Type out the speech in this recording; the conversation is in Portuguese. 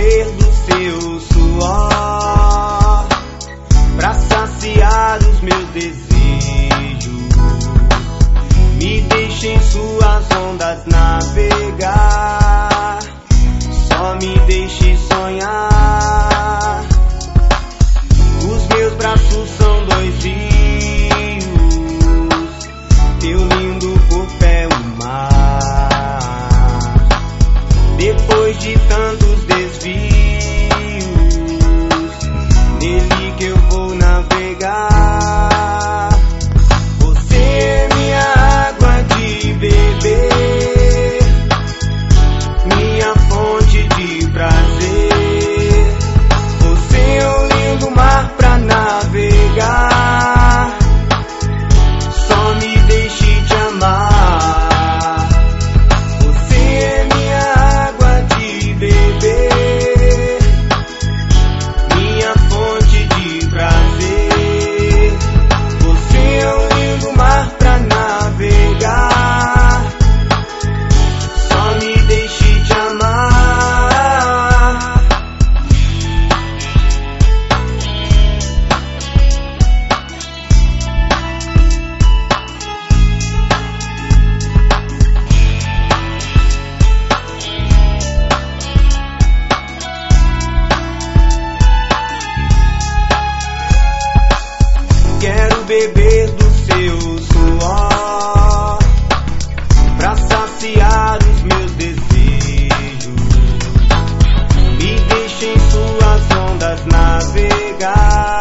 beber do seu suor pra saciar os meus desejos. Me deixe em suas ondas navegar, só me deixe sonhar. Os meus braços são dois rios, teu lindo corpo é um mar. Depois de tantos desvios, nele que eu vou navegar. Você é minha água de beber, minha fonte de prazer. Você é um lindo mar pra navegar, só me deixe te amar. Você é minha água de beber, minha fonte de prazer. Você é um lindo mar pra navegar, só me deixe te amar. Quero beber do seu suor pra saciar os meus desejos. Me deixe em suas ondas navegar,